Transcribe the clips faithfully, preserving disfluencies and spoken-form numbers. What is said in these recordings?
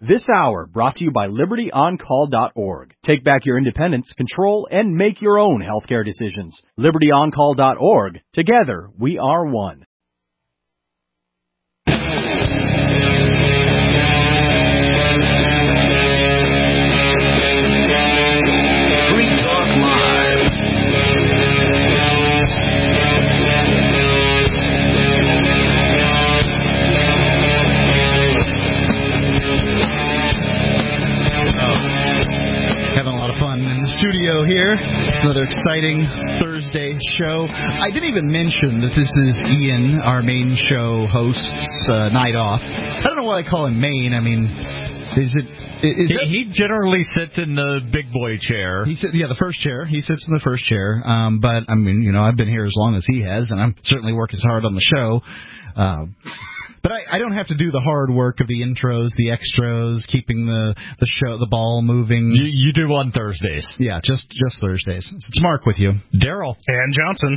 This hour brought to you by Liberty On Call dot org. Take back your independence, control, and make your own healthcare decisions. Liberty On Call dot org. Together, we are one. Studio here, another exciting Thursday show. I didn't even mention that this is Ian, our main show host's uh, night off. I don't know why I call him main. I mean, is it? Is he, he generally sits in the big boy chair. He sits, yeah, the first chair. He sits in the first chair. Um, but I mean, you know, I've been here as long as he has, and I'm certainly working as hard on the show. Uh, But I, I don't have to do the hard work of the intros, the extras, keeping the, the show, the ball moving. You, you do on Thursdays. Yeah, just just Thursdays. It's Mark with you. Daryl. And Johnson.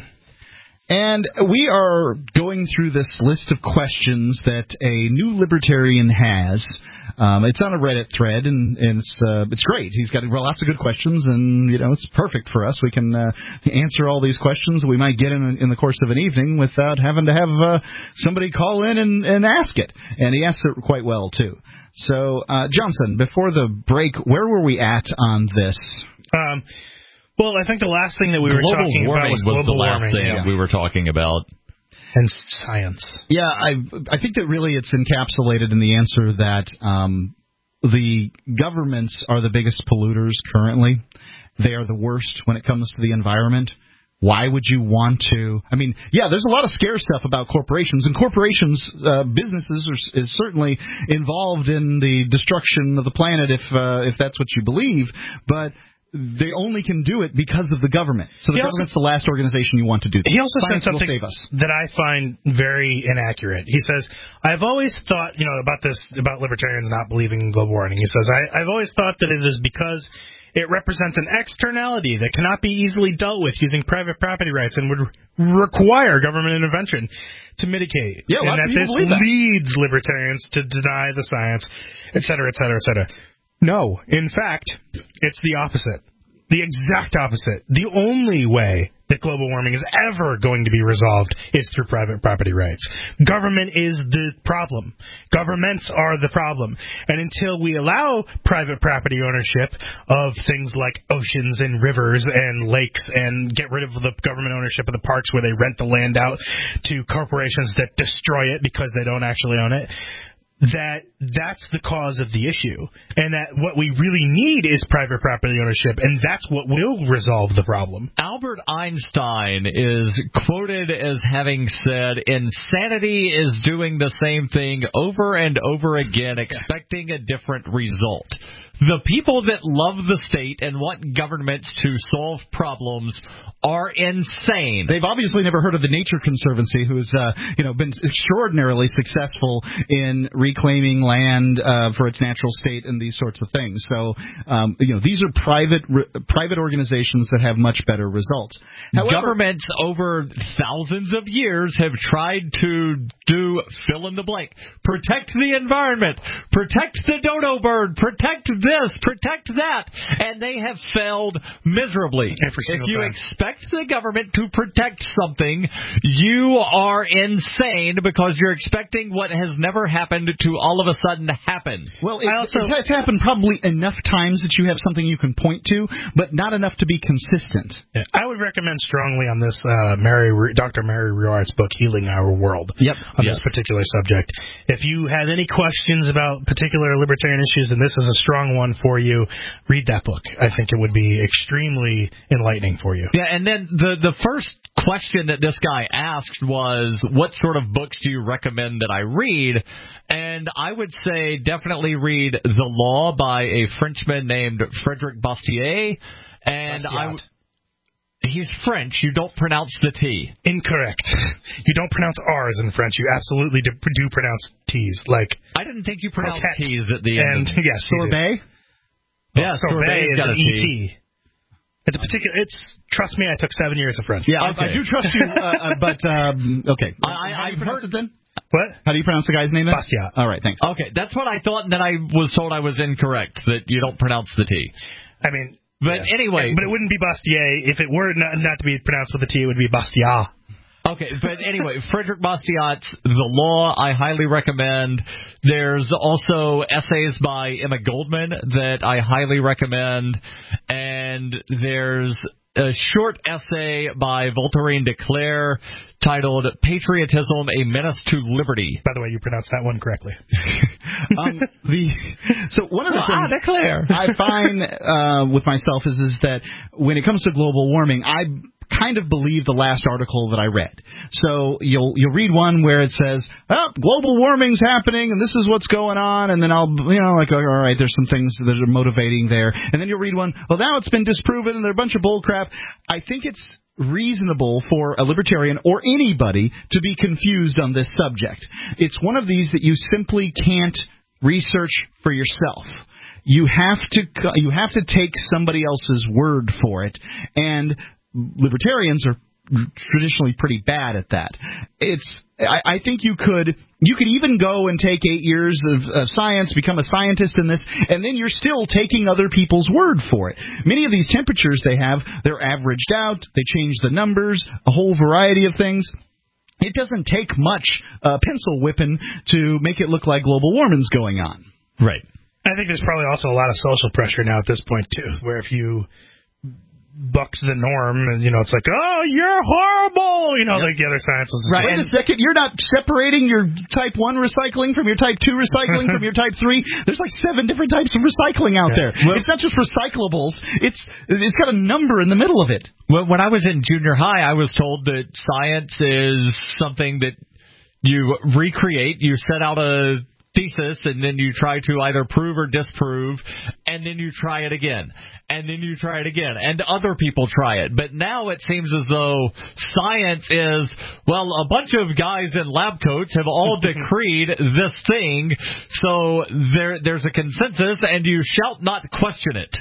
And we are going through this list of questions that a new libertarian has. Um, it's on a Reddit thread, and, and it's uh, it's great. He's got lots of good questions, and you know it's perfect for us. We can uh, answer all these questions we might get in in the course of an evening without having to have uh, somebody call in and, and ask it. And he asks it quite well too. So, uh, Johnson, before the break, where were we at on this? Um. Well, I think the last thing that we were global talking about was, was global the last warming. thing Yeah. we were talking about. And science. Yeah, I I think that really it's encapsulated in the answer that um, the governments are the biggest polluters currently. They are the worst when it comes to the environment. Why would you want to? I mean, yeah, there's a lot of scare stuff about corporations, and corporations, uh, businesses are is certainly involved in the destruction of the planet if uh, if that's what you believe, but they only can do it because of the government. So the he government's also, the last organization you want to do that. He also Science said something will save us. that I find very inaccurate. He says, I've always thought, you know, about this, about libertarians not believing in global warming. He says, I, I've always thought that it is because it represents an externality that cannot be easily dealt with using private property rights and would require government intervention to mitigate. Yeah, and that this that. leads libertarians to deny the science, et cetera, et cetera, et cetera. No, in fact, it's the opposite. The exact opposite. The only way that global warming is ever going to be resolved is through private property rights. Government is the problem. Governments are the problem. And until we allow private property ownership of things like oceans and rivers and lakes and get rid of the government ownership of the parks where they rent the land out to corporations that destroy it because they don't actually own it, that that's the cause of the issue, and that what we really need is private property ownership, and that's what will resolve the problem. Albert Einstein is quoted as having said, insanity is doing the same thing over and over again, expecting a different result. The people that love the state and want governments to solve problems are insane. They've obviously never heard of the Nature Conservancy, who's uh, you know been extraordinarily successful in reclaiming land uh, for its natural state and these sorts of things. So um, you know these are private re- private organizations that have much better results. However, governments over thousands of years have tried to do fill in the blank, protect the environment, protect the dodo bird, protect this, protect that, and they have failed miserably. If you time. expect the government to protect something, you are insane because you're expecting what has never happened to all of a sudden happen. Well, it, also, it's happened probably enough times that you have something you can point to, but not enough to be consistent. Yeah. I would recommend strongly on this uh, Mary, Doctor Mary Ruart's book, Healing Our World, yep. on yep. this particular subject. If you have any questions about particular libertarian issues, and this is a strong one for you, read that book. I think it would be extremely enlightening for you. Yeah, and then the the first question that this guy asked was, what sort of books do you recommend that I read? And I would say definitely read The Law by a Frenchman named Frédéric Bastiat. And Bastiat. I w- He's French. You don't pronounce the T. Incorrect. You don't pronounce R's in French. You absolutely do, do pronounce T's. Like I didn't think you pronounced croquette. T's at the end. And, yes, sorbet? Yeah, well, sorbet is got an a T. E T. It's a particular. It's trust me. I took seven years of French. Yeah, okay. I, I do trust you. uh, uh, but um, okay, I, I, I've heard it then. What? How do you pronounce the guy's name? Then? Bastiat. All right, thanks. Okay, that's what I thought, and then I was told I was incorrect, that you don't pronounce the T. I mean... But yeah. anyway... But it wouldn't be Bastiat. If it were not, not to be pronounced with a T, it would be Bastiat. Okay, but anyway, Frederick Bastiat's The Law, I highly recommend. There's also essays by Emma Goldman that I highly recommend. And there's a short essay by Voltairine de Cleyre titled Patriotism, a Menace to Liberty. By the way, you pronounced that one correctly. um, the So one of the ah, things de Cleyre. I find uh, with myself is, is that when it comes to global warming, I kind of believe the last article that I read. So you'll you'll read one where it says, oh, global warming's happening and this is what's going on, and then I'll, you know, like, all right, there's some things that are motivating there. And then you'll read one, well, now it's been disproven and they're a bunch of bull crap. I think it's reasonable for a libertarian or anybody to be confused on this subject. It's one of these that you simply can't research for yourself. You have to you have to take somebody else's word for it, and libertarians are traditionally pretty bad at that. It's I, I think you could you could even go and take eight years of, of science, become a scientist in this, and then you're still taking other people's word for it. Many of these temperatures they have, they're averaged out, they change the numbers, a whole variety of things. It doesn't take much uh, pencil whipping to make it look like global warming's going on. Right. I think there's probably also a lot of social pressure now at this point, too, where if you bucks the norm, and, you know, it's like, oh, you're horrible, you know, yep. like the other scientists. Right. Wait a second, you're not separating your type one recycling from your type two recycling from your type three. There's like seven different types of recycling out yeah. there. Well, it's not just recyclables. It's It's got a number in the middle of it. Well, when I was in junior high, I was told that science is something that you recreate. You set out a thesis, and then you try to either prove or disprove, and then you try it again, and then you try it again, and other people try it. But now it seems as though science is, well, a bunch of guys in lab coats have all decreed this thing, so there, there's a consensus, and you shall not question it.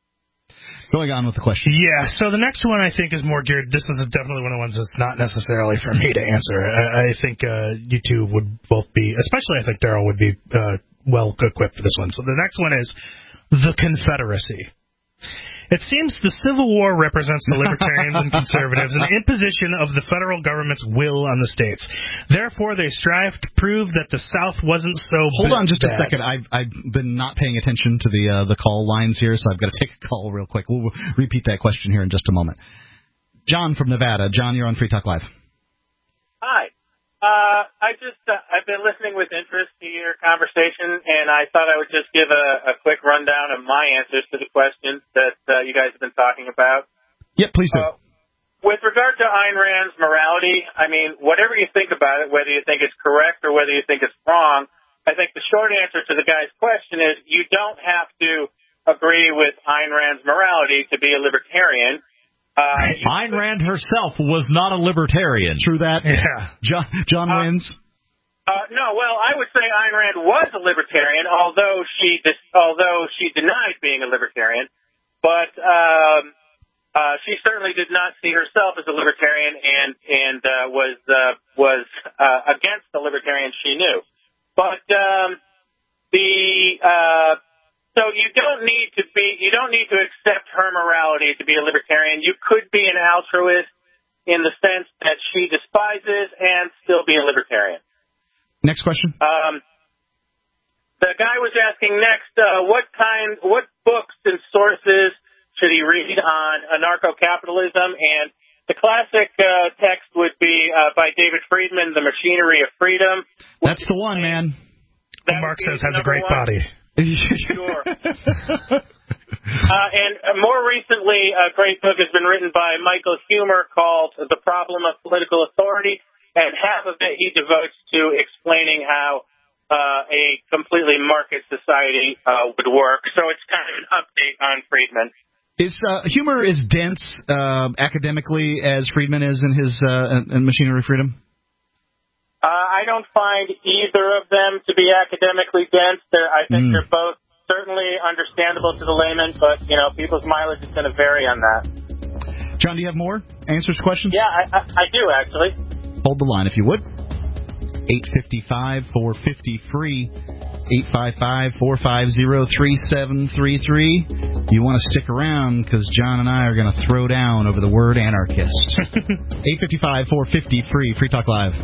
Going on with the question. Yeah, so the next one I think is more geared. This is definitely one of the ones that's not necessarily for me to answer. I, I think uh, you two would both be, especially I think Daryl would be uh, well equipped for this one. So the next one is the Confederacy. It seems the Civil War represents the libertarians and conservatives and the imposition of the federal government's will on the states. Therefore, they strive to prove that the South wasn't so Hold b- on just bad. a second. I've, I've been not paying attention to the uh, the call lines here, so I've got to take a call real quick. We'll repeat that question here in just a moment. John from Nevada. John, you're on Free Talk Live. Hi. Uh, I just, uh, I've been listening with interest to your conversation, and I thought I would just give a, a quick rundown of my answers to the questions that uh, you guys have been talking about. Yeah, please do. Uh, with regard to Ayn Rand's morality, I mean, whatever you think about it, whether you think it's correct or whether you think it's wrong, I think the short answer to the guy's question is you don't have to agree with Ayn Rand's morality to be a libertarian. Uh, Ayn Rand herself was not a libertarian. True that. Yeah. John, John uh, wins. Uh, no, well, I would say Ayn Rand was a libertarian, although she dis- although she denied being a libertarian. But um, uh, she certainly did not see herself as a libertarian, and and uh, was uh, was uh, against the libertarian she knew. But um, the uh, So you don't need to be, you don't need to accept her morality to be a libertarian. You could be an altruist in the sense that she despises and still be a libertarian. Next question. Um, the guy was asking next, uh, what kind, what books and sources should he read on anarcho-capitalism? And the classic uh, text would be uh, by David Friedman, The Machinery of Freedom. That's the one, man. Mark says has a great one. body. Sure. uh, and uh, more recently, a great book has been written by Michael Huemer called The Problem of Political Authority, and half of it he devotes to explaining how uh, a completely market society uh, would work. So it's kind of an update on Friedman. Is uh, Huemer as dense uh, academically as Friedman is in his uh, in Machinery of Freedom? Uh, I don't find either of them to be academically dense. They're, I think mm. they're both certainly understandable to the layman, but, you know, people's mileage is going to vary on that. John, do you have more answers to questions? Yeah, I, I, I do, actually. Hold the line, if you would. eight five five, four five zero, free. eight five five, four five zero, three seven three three. You want to stick around because John and I are going to throw down over the word anarchist. eight five five, four five zero, free. Free Talk Live.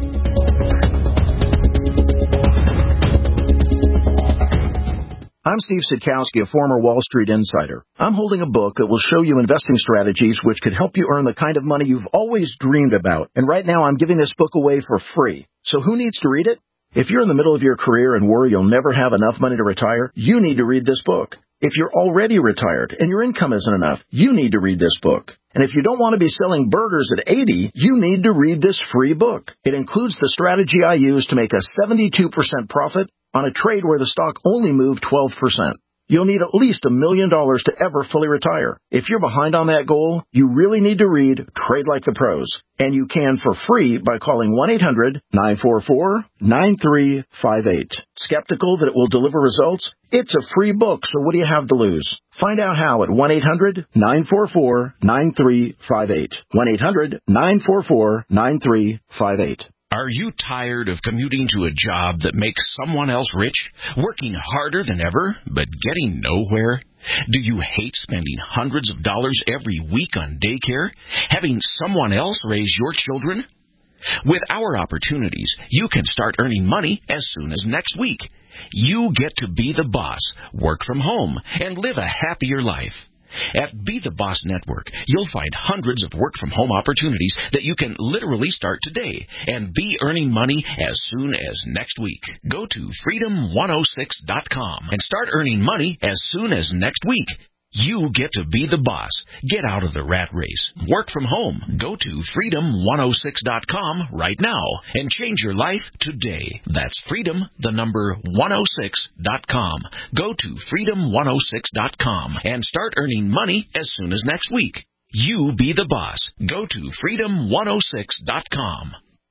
I'm Steve Sidkowski, a former Wall Street insider. I'm holding a book that will show you investing strategies which could help you earn the kind of money you've always dreamed about. And right now I'm giving this book away for free. So who needs to read it? If you're in the middle of your career and worry you'll never have enough money to retire, you need to read this book. If you're already retired and your income isn't enough, you need to read this book. And if you don't want to be selling burgers at eighty, you need to read this free book. It includes the strategy I use to make a seventy-two percent profit on a trade where the stock only moved twelve percent. You'll need at least a million dollars to ever fully retire. If you're behind on that goal, you really need to read Trade Like the Pros. And you can for free by calling one eight hundred, nine four four, nine three five eight. Skeptical that it will deliver results? It's a free book, so what do you have to lose? Find out how at one eight hundred, nine four four, nine three five eight. one eight hundred, nine four four, nine three five eight. Are you tired of commuting to a job that makes someone else rich, working harder than ever, but getting nowhere? Do you hate spending hundreds of dollars every week on daycare, having someone else raise your children? With our opportunities, you can start earning money as soon as next week. You get to be the boss, work from home, and live a happier life. At Be the Boss Network, you'll find hundreds of work-from-home opportunities that you can literally start today and be earning money as soon as next week. Go to freedom one oh six dot com and start earning money as soon as next week. You get to be the boss. Get out of the rat race. Work from home. Go to freedom one oh six dot com right now and change your life today. That's freedom, the number one oh six dot com. Go to freedom one oh six dot com and start earning money as soon as next week. You be the boss. Go to freedom one oh six dot com.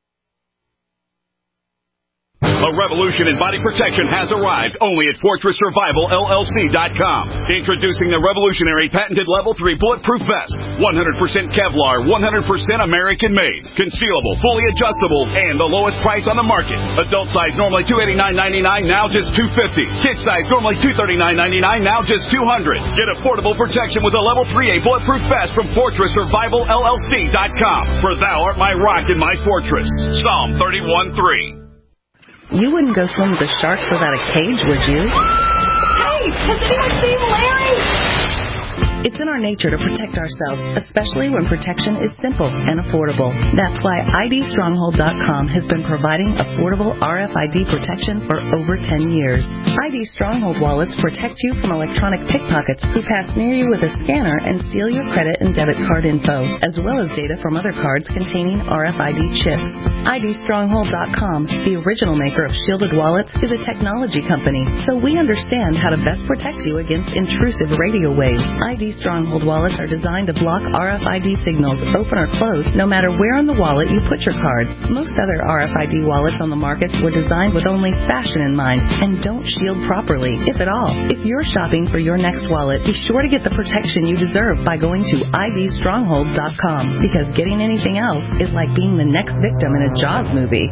A revolution in body protection has arrived only at Fortress Survival L L C dot com. Introducing the revolutionary patented Level three Bulletproof Vest. one hundred percent Kevlar, one hundred percent American-made. Concealable, fully adjustable, and the lowest price on the market. Adult size normally two hundred eighty-nine ninety-nine, now just two hundred fifty dollars. Kid size normally two hundred thirty-nine ninety-nine, now just two hundred dollars. Get affordable protection with a Level three A Bulletproof Vest from Fortress Survival L L C dot com. For thou art my rock and my fortress. Psalm thirty-one three. You wouldn't go swim with the sharks without a cage, would you? Hey, has anyone seen Larry? It's in our nature to protect ourselves, especially when protection is simple and affordable. That's why I D stronghold dot com has been providing affordable R F I D protection for over ten years. I D Stronghold wallets protect you from electronic pickpockets who pass near you with a scanner and steal your credit and debit card info, as well as data from other cards containing R F I D chips. I D stronghold dot com, the original maker of shielded wallets, is a technology company, so we understand how to best protect you against intrusive radio waves. I D Stronghold wallets are designed to block R F I D signals, open or close, no matter where on the wallet you put your cards. Most other R F I D wallets on the market were designed with only fashion in mind and don't shield properly, if at all. If you're shopping for your next wallet, be sure to get the protection you deserve by going to I D stronghold dot com, because getting anything else is like being the next victim in a Jaws movie.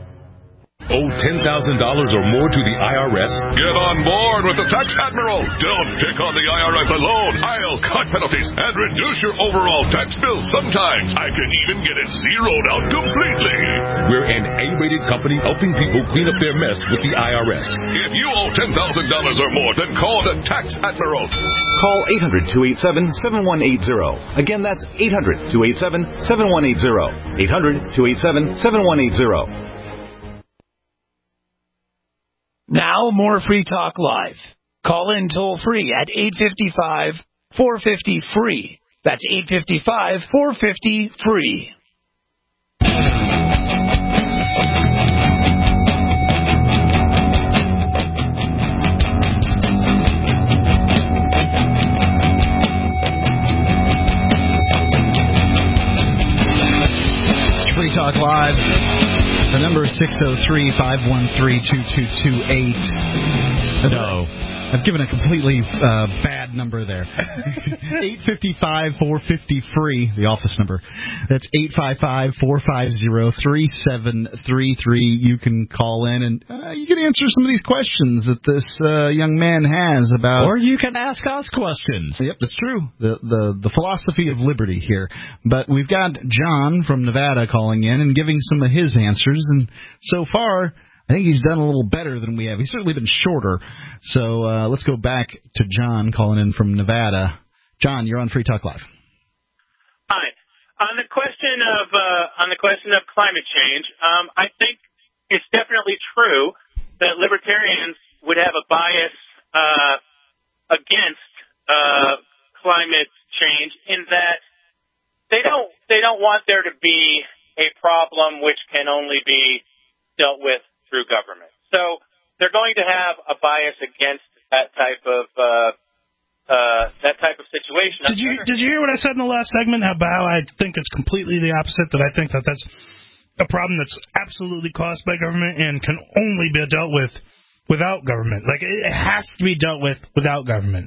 Owe ten thousand dollars or more to the I R S? Get on board with the Tax Admiral. Don't pick on the I R S alone. I'll cut penalties and reduce your overall tax bill. Sometimes I can even get it zeroed out completely. We're an A-rated company helping people clean up their mess with the I R S. If you owe ten thousand dollars or more, then call the Tax Admiral. Call eight hundred, two eight seven, seven one eight zero. Again, that's eight hundred, two eight seven, seven one eight zero. eight hundred, two eight seven, seven one eight zero. Now, more Free Talk Live. Call in toll-free at eight five five, four five zero, free. That's eight five five, four five zero, free. It's Free Talk Live. The number is six oh three, five one three, two two two eight. No. I've given a completely uh, bad number there. eight five five, four five zero, free, the office number. That's eight five five, four five zero, three seven three three. You can call in and uh, you can answer some of these questions that this uh, young man has about. Or you can ask us questions. Yep, that's true. The, the the philosophy of liberty here. But we've got John from Nevada calling in and giving some of his answers. And so far, I think he's done a little better than we have. He's certainly been shorter. So uh, let's go back to John calling in from Nevada. John, you're on Free Talk Live. Hi. On the question of uh, on the question of climate change, um, I think it's definitely true that libertarians would have a bias uh, against uh, climate change in that they don't they don't want there to be a problem which can only be dealt with through government. So they're going to have a bias against that type of uh, uh, that type of situation. Did you did you hear what I said in the last segment about how I think it's completely the opposite? That I think that that's a problem that's absolutely caused by government and can only be dealt with without government. Like it has to be dealt with without government.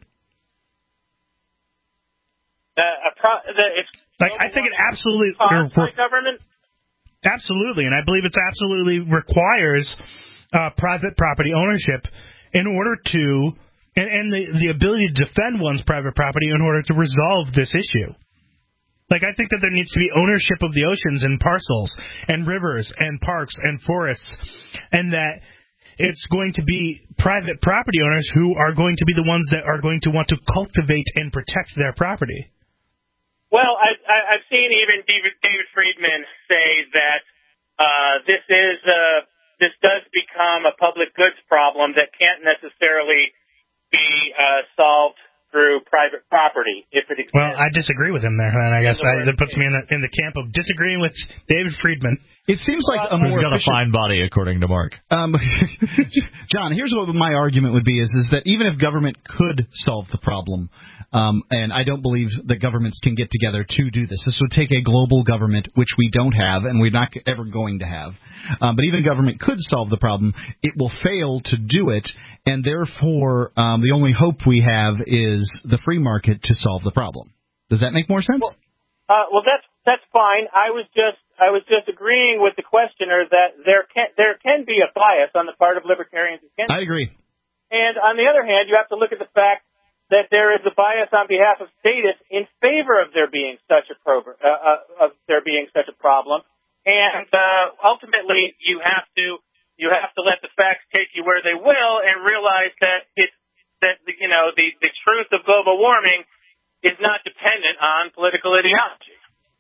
Uh, a pro- the, it's like I think it absolutely caused by government. Absolutely, and I believe it absolutely requires uh, private property ownership in order to, and, and the, the ability to defend one's private property in order to resolve this issue. Like, I think that there needs to be ownership of the oceans and parcels and rivers and parks and forests, and that it's going to be private property owners who are going to be the ones that are going to want to cultivate and protect their property. Well, I, I, I've seen even David, David Friedman say that uh, this is uh, this does become a public goods problem that can't necessarily be uh, solved through private property if it exists. Well, I disagree with him there, and I guess I, that puts me in the, in the camp of disagreeing with David Friedman. It seems like a more Who's got a efficient... fine body, according to Mark. Um, John, here's what my argument would be: is is that even if government could solve the problem, um, and I don't believe that governments can get together to do this. This would take a global government, which we don't have, and we're not ever going to have. Um, but even government could solve the problem, it will fail to do it, and therefore um, the only hope we have is the free market to solve the problem. Does that make more sense? Well, uh, well that's that's fine. I was just I was just agreeing with the questioner that there can there can be a bias on the part of libertarians against. I agree. And on the other hand, you have to look at the fact that there is a bias on behalf of statists in favor of there being such a program, uh, uh, of there being such a problem. And uh, ultimately, you have to you have to let the facts take you where they will, and realize that it's that the, you know the the truth of global warming is not dependent on political ideology.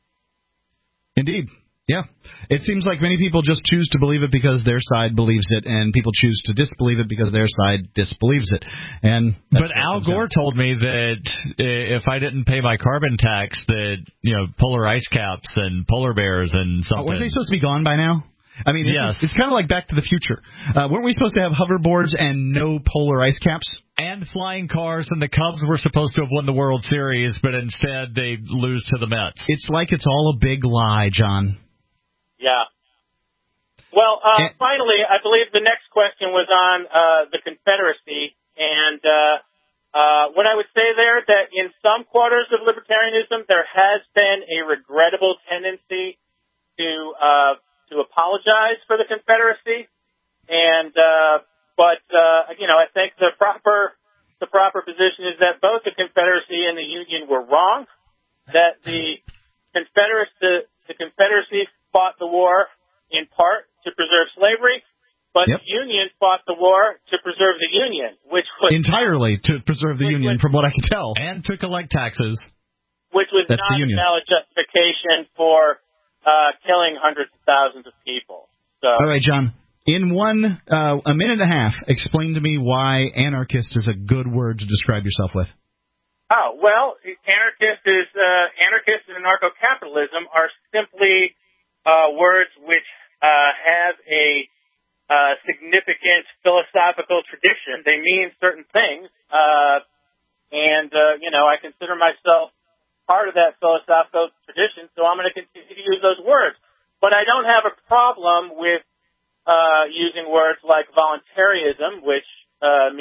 Indeed. Yeah. It seems like many people just choose to believe it because their side believes it, and people choose to disbelieve it because their side disbelieves it. And But Al Gore told me that if I didn't pay my carbon tax, that, you know, polar ice caps and polar bears and something. Oh, weren't they supposed to be gone by now? I mean, yes. it's, it's kind of like Back to the Future. Uh, weren't we supposed to have hoverboards and no polar ice caps? And flying cars, and the Cubs were supposed to have won the World Series, but instead they lose to the Mets. It's like it's all a big lie, John. Yeah. Well, uh, and, finally, I believe the next question was on uh, the Confederacy, and uh, uh, what I would say there that in some quarters of libertarianism there has been a regrettable tendency to uh, to apologize for the Confederacy, and uh, but uh, you know I think the proper the proper position is that both the Confederacy and the Union were wrong, that the Confederacy the, the Confederacy fought the war in part to preserve slavery, but yep. the Union fought the war to preserve the Union, which was entirely to preserve the Union, was, from what I can tell, and to collect taxes, which was That's not a valid justification for uh, killing hundreds of thousands of people. So, all right, John. In one uh, a minute and a half, explain to me why anarchist is a good word to describe yourself with. Oh well, anarchist is uh, anarchist and anarcho-capitalism are simply Uh, words which uh, have a uh, significant philosophical tradition. They mean certain things, uh, and, uh, you know, I consider myself part of that philosophical tradition, so I'm going to continue to use those words. But I don't have a problem with uh, using words like voluntarism, which uh, means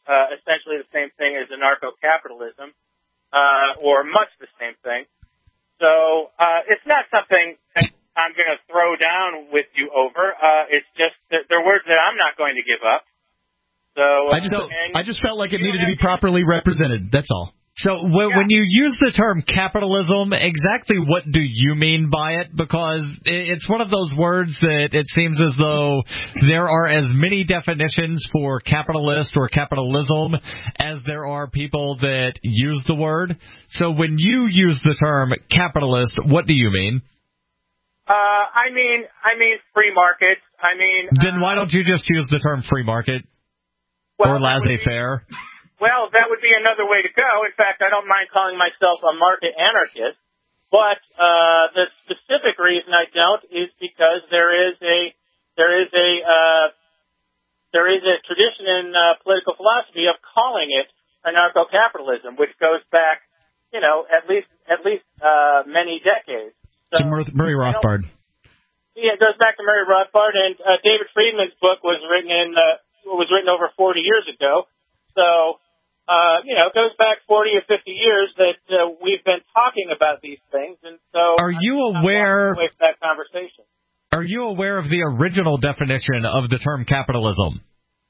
uh, essentially the same thing as anarcho-capitalism, uh, or much the same thing. So uh, it's not something that I'm going to throw down with you over. Uh, it's just that they're words that I'm not going to give up. So uh, I just I just felt like it needed to be properly represented. That's all. So when, yeah. when you use the term capitalism, exactly what do you mean by it? Because it's one of those words that it seems as though there are as many definitions for capitalist or capitalism as there are people that use the word. So when you use the term capitalist, what do you mean? Uh, I mean, I mean free market. I mean. Then why don't you just use the term free market well, or laissez-faire? Well, that would be another way to go. In fact, I don't mind calling myself a market anarchist. But uh, the specific reason I don't is because there is a there is a uh, there is a tradition in uh, political philosophy of calling it anarcho-capitalism, which goes back, you know, at least at least uh, many decades. So, to Murray Rothbard. Yeah, it goes back to Murray Rothbard, and uh, David Friedman's book was written in uh, was written over forty years ago. So. Uh, you know, it goes back forty or fifty years that uh, we've been talking about these things, and so are you aware of that conversation? Are you aware of the original definition of the term capitalism?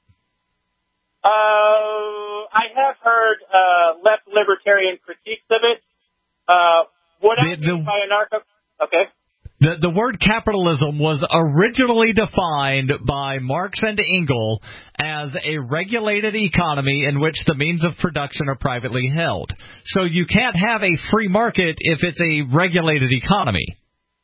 Uh, I have heard uh, left libertarian critiques of it. Uh, what the, I mean the, by anarcho? Okay. The, the word capitalism was originally defined by Marx and Engels as a regulated economy in which the means of production are privately held. So you can't have a free market if it's a regulated economy.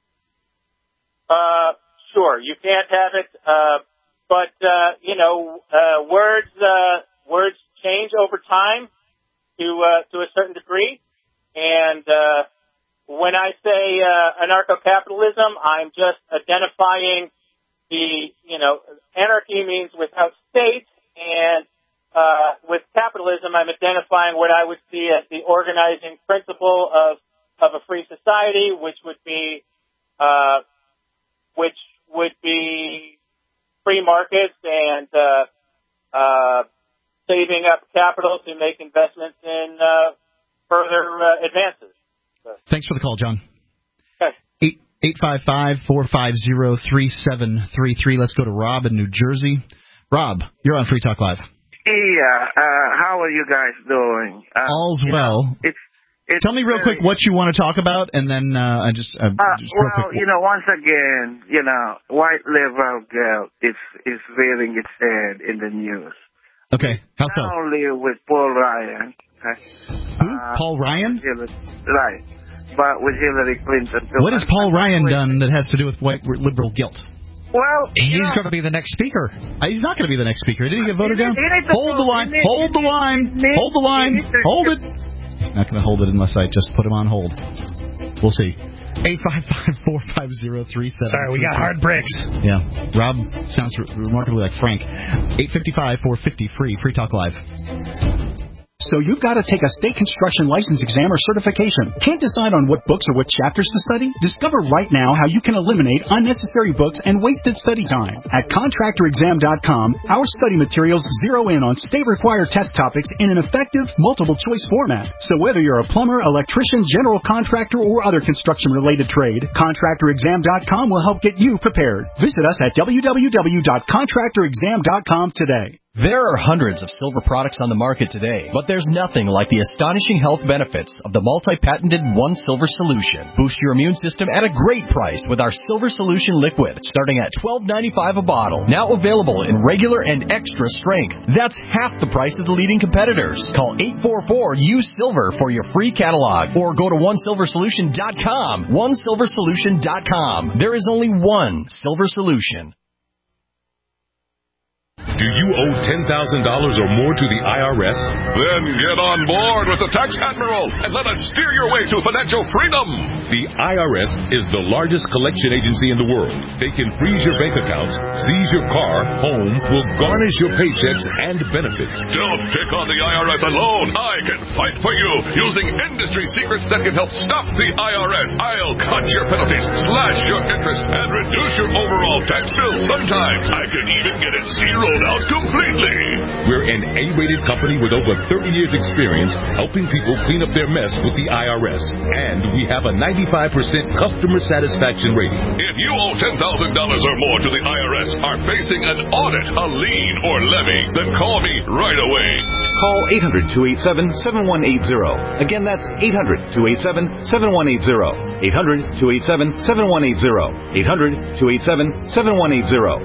Uh, sure, you can't have it, uh, but, uh, you know, uh, words, uh, words change over time to, uh, to a certain degree, and, uh, when I say uh, anarcho-capitalism, I'm just identifying the, you know, anarchy means without state, and uh, with capitalism, I'm identifying what I would see as the organizing principle of of a free society, which would be, uh, which would be free markets and uh, uh, saving up capital to make investments in uh, further uh, advances. Thanks for the call, John. Okay. Eight eight five five four five zero three seven three three. Let's go to Rob in New Jersey. Rob, you're on Free Talk Live. Yeah, uh, how are you guys doing? Uh, All's well. Know, it's, it's Tell me real very, quick what you want to talk about, and then uh, I just, uh, uh, just well, real quick. you know, once again, you know, white liberal guilt is is rearing its head in the news. Okay, how so? Not only with Paul Ryan. Who? Uh, Paul Ryan? Hillary, right. But with Hillary Clinton. Too. What has Paul Ryan done that has to do with white liberal guilt? Well, he's know, going to be the next speaker. Uh, he's not going to be the next speaker. Did he get voted down? Hold the line. Hold the line. Hold the line. Hold it. Not going to hold it unless I just put him on hold. We'll see. eight five five four five zero three seven. Sorry, we got hard breaks. Yeah. Rob sounds re- remarkably like Frank. eight five five four five zero free. Free Talk Live. So you've got to take a state construction license exam or certification. Can't decide on what books or what chapters to study? Discover right now how you can eliminate unnecessary books and wasted study time. At contractor exam dot com, our study materials zero in on state-required test topics in an effective, multiple-choice format. So whether you're a plumber, electrician, general contractor, or other construction-related trade, contractor exam dot com will help get you prepared. Visit us at w w w dot contractor exam dot com today. There are hundreds of silver products on the market today, but there's nothing like the astonishing health benefits of the multi-patented One Silver Solution. Boost your immune system at a great price with our Silver Solution Liquid, starting at twelve ninety-five a bottle. Now available in regular and extra strength. That's half the price of the leading competitors. Call eight four four U SILVER for your free catalog, or go to one silver solution dot com. one silver solution dot com. There is only one Silver Solution. Do you owe ten thousand dollars or more to the I R S? Then get on board with the Tax Admiral and let us steer your way to financial freedom. The I R S is the largest collection agency in the world. They can freeze your bank accounts, seize your car, home, will garnish your paychecks and benefits. Don't pick on the I R S alone. I can fight for you using industry secrets that can help stop the I R S. I'll cut your penalties, slash your interest, and reduce your overall tax bill. Sometimes I can even get it zeroed out completely. We're an A-rated company with over thirty years experience helping people clean up their mess with the I R S. And we have a ninety-five percent customer satisfaction rating. If you owe ten thousand dollars or more to the I R S, are facing an audit, a lien, or levy, then call me right away. Call eight hundred, two eight seven, seven one eight zero. Again, that's eight hundred, two eight seven, seven one eight zero. eight hundred, two eight seven, seven one eight zero. eight hundred, two eight seven, seven one eight zero.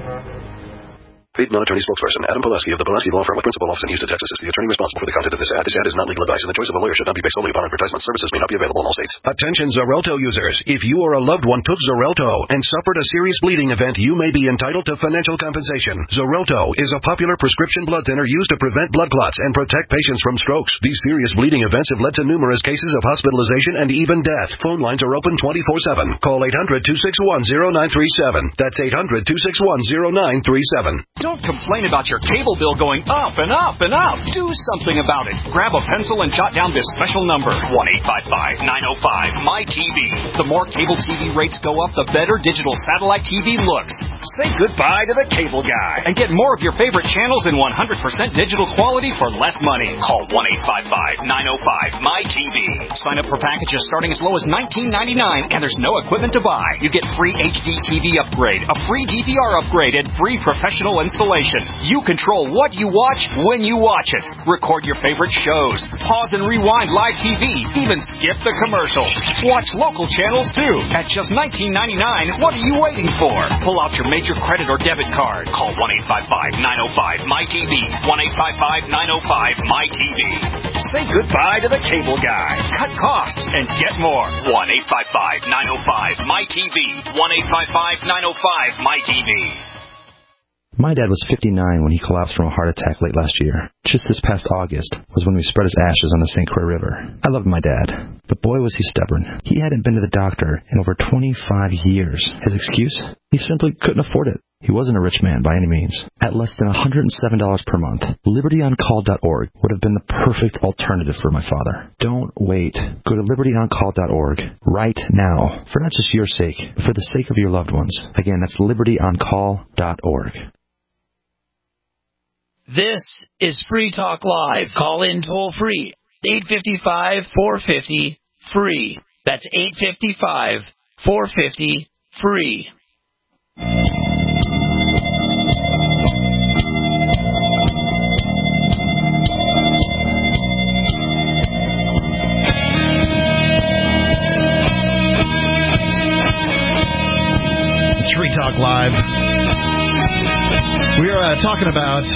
Paid non-attorney spokesperson Adam Pulaski of the Pulaski Law Firm with principal office in Houston, Texas is the attorney responsible for the content of this ad. This ad is not legal advice, and the choice of a lawyer should not be based solely upon advertisement. Services may not be available in all states. Attention Xarelto users. If you or a loved one took Xarelto and suffered a serious bleeding event, you may be entitled to financial compensation. Xarelto is a popular prescription blood thinner used to prevent blood clots and protect patients from strokes. These serious bleeding events have led to numerous cases of hospitalization and even death. Phone lines are open twenty-four seven. Call eight hundred, two six one, zero nine three seven. That's eight hundred, two six one, zero nine three seven. Don't complain about your cable bill going up and up and up. Do something about it. Grab a pencil and jot down this special number, one eight five five, nine oh five, M Y T V. The more cable T V rates go up, the better digital satellite T V looks. Say goodbye to the cable guy and get more of your favorite channels in one hundred percent digital quality for less money. Call one eight five five, nine oh five, M Y T V. Sign up for packages starting as low as nineteen ninety-nine, and there's no equipment to buy. You get free H D T V upgrade, a free D V R upgrade, and free professional installation. You control what you watch when you watch it. Record your favorite shows. Pause and rewind live T V. Even skip the commercials. Watch local channels too. At just nineteen ninety-nine, what are you waiting for? Pull out your major credit or debit card. Call one eight five five, nine oh five, M Y T V. one eight five five, nine oh five, M Y T V. Say goodbye to the cable guy. Cut costs and get more. one eight five five, nine oh five, M Y T V. one eight five five, nine oh five, M Y T V. My dad was fifty-nine when he collapsed from a heart attack late last year. Just this past August was when we spread his ashes on the Saint Croix River. I loved my dad, but boy was he stubborn. He hadn't been to the doctor in over twenty-five years. His excuse? He simply couldn't afford it. He wasn't a rich man by any means. At less than one hundred seven dollars per month, liberty on call dot org would have been the perfect alternative for my father. Don't wait. Go to liberty on call dot org right now, for not just your sake, but for the sake of your loved ones. Again, that's liberty on call dot org. This is Free Talk Live. Call in toll free. eight five five, four five zero, free. That's eight five five, four five zero, free. It's Free Talk Live. We are uh, talking about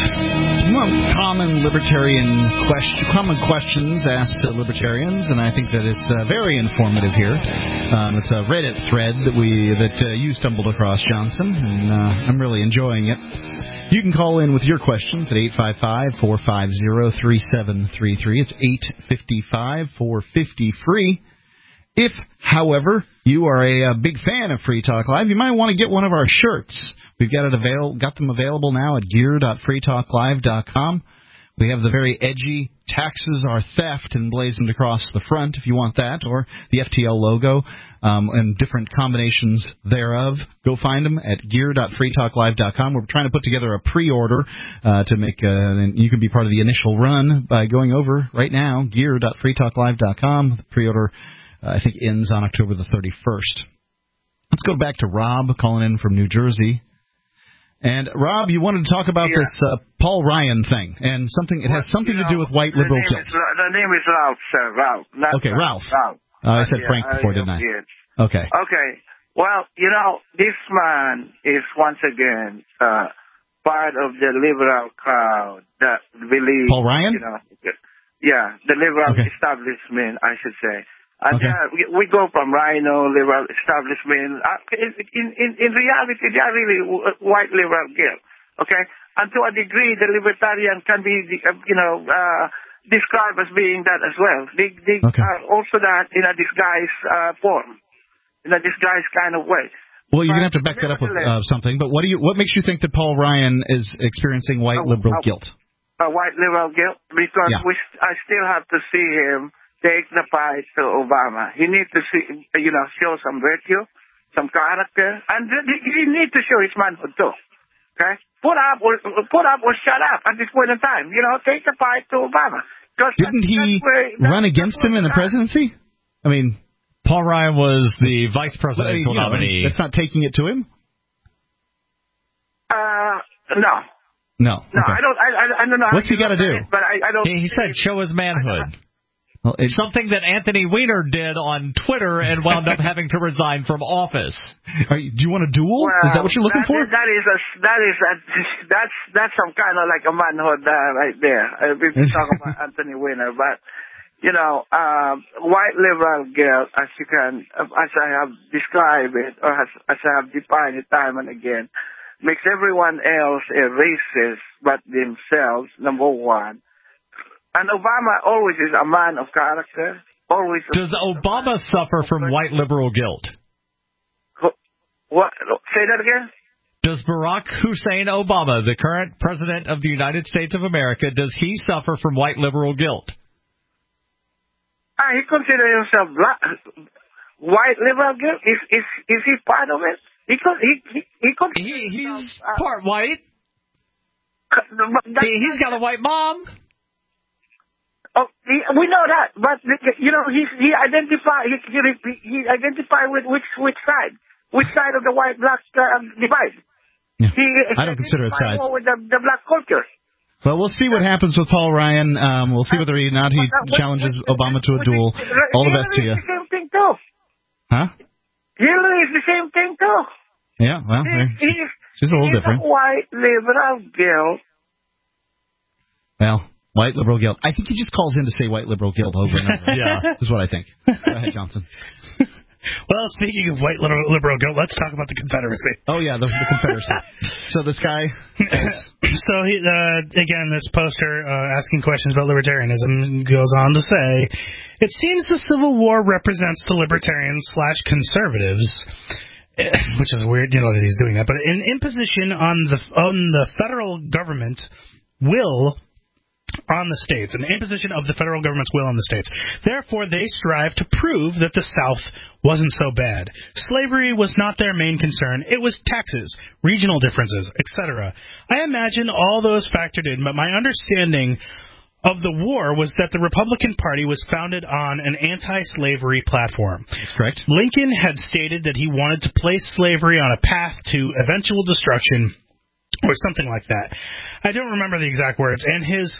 common libertarian question, common questions asked to libertarians, and I think that it's uh, very informative here. Um, it's a Reddit thread that we that uh, you stumbled across, Johnson, and uh, I'm really enjoying it. You can call in with your questions at eight five five, four five zero, three seven three three. It's eight five five, four five zero, free. If, however, you are a, a big fan of Free Talk Live, you might want to get one of our shirts. We've got it avail- got them available now at gear dot free talk live dot com. We have the very edgy "Taxes Are Theft" emblazoned across the front, if you want that, or the F T L logo, um, and different combinations thereof. Go find them at gear dot free talk live dot com. We're trying to put together a pre-order uh, to make, uh, and you can be part of the initial run by going over right now, gear dot free talk live dot com. The pre-order, uh, I think, ends on October the thirty-first. Let's go back to Rob calling in from New Jersey. And, Rob, you wanted to talk about yeah. this uh, Paul Ryan thing, and something. It has well, something to know, do with white liberal guilt. Is, the name is Ralph, sir, Ralph. Not okay, Ralph. Ralph. Ralph. Uh, I said uh, Frank yeah, before, uh, didn't I? Yes. Okay. Okay. Well, you know, this man is once again uh, part of the liberal crowd that believes... Paul Ryan? You know, yeah, the liberal okay. establishment, I should say. And okay. yeah, we, we go from Rhino, liberal establishment. Uh, in, in, in reality, they are really white liberal guilt. Okay? And to a degree, the libertarian can be, you know, uh, described as being that as well. They, they okay. are also that in a disguised uh, form, in a disguised kind of way. Well, you're going to have to back that up with uh, something. But what do you? What makes you think that Paul Ryan is experiencing white uh, liberal uh, guilt? Uh, white liberal guilt? Because yeah. we, I still have to see him take the fight to Obama. He needs to see, you know, show some virtue, some character, and he need to show his manhood too. Okay? Put up or put up or shut up at this point in time. You know, take the fight to Obama. Didn't he where, run against him in the presidency? I mean, Paul Ryan was the vice presidential well, you know, nominee. That's not taking it to him? Uh, no. No. No, okay. I don't. I, I, I don't know. What's he got to do? It, but I, I don't. He, he said, "Show his manhood." Well, it, Something that Anthony Weiner did on Twitter and wound up having to resign from office. Are you, do you want a duel? Well, is that what you're looking that, for? That is a that is a, that's that's some kind of like a manhood uh, right there. Uh, if you talk about Anthony Weiner, but you know, uh, white liberal guilt, as you can, as I have described it, or as, as I have defined it time and again, makes everyone else a racist but themselves. Number one. And Obama always is a man of character. Always. Does Obama suffer from white liberal guilt? What? Say that again? Does Barack Hussein Obama, the current president of the United States of America, does he suffer from white liberal guilt? Ah, he considers himself black. White liberal guilt? Is is is he part of it? He he he he, he he's uh, part white. That, he, he's got a white mom. Oh, he, we know that, but you know he he identify he he, he identify with which which side, which side of the white black uh, divide. Yeah. He, I don't consider it sides. With the, the black culture. Well, we'll see what happens with Paul Ryan. Um, we'll see whether or not he challenges Obama to a duel. All the best to you. Hillary is the same thing too. Huh? Hillary is the same thing too. Yeah, well, he, he's, she's a little he's different. A white liberal guilt. Well. White liberal guilt. I think he just calls in to say white liberal guilt over and over. Yeah. Is what I think. Go ahead, Johnson. Well, speaking of white liberal guilt, let's talk about the Confederacy. Oh, yeah, the, the Confederacy. So this guy... so, he, uh, again, this poster uh, asking questions about libertarianism goes on to say, it seems the Civil War represents the libertarians slash conservatives, which is weird, you know, that he's doing that, but an imposition on the on the federal government will... on the states, an imposition of the federal government's will on the states. Therefore, they strive to prove that the South wasn't so bad. Slavery was not their main concern. It was taxes, regional differences, et cetera. I imagine all those factored in, but my understanding of the war was that the Republican Party was founded on an anti-slavery platform. That's correct. Lincoln had stated that he wanted to place slavery on a path to eventual destruction, or something like that. I don't remember the exact words, and his